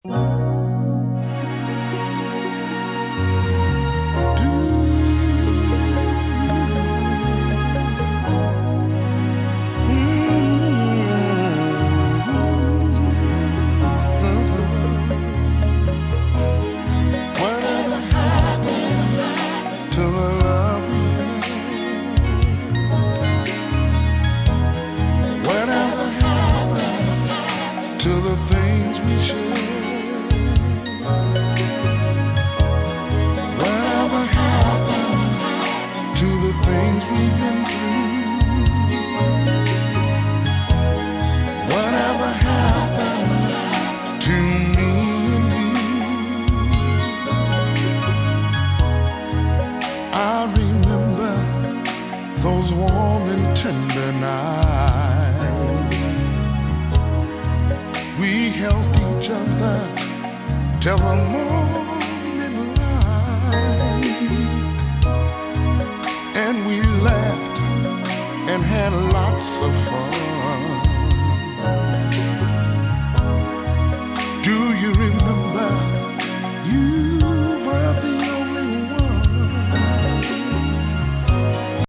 Whatever happened to the love we had? Whatever happened to the things we shared? Whatever happened to the things we've been through? Whatever happened to me and you? I remember those warm and tender nights. We held each other till the morning light, and we laughed and had lots of fun.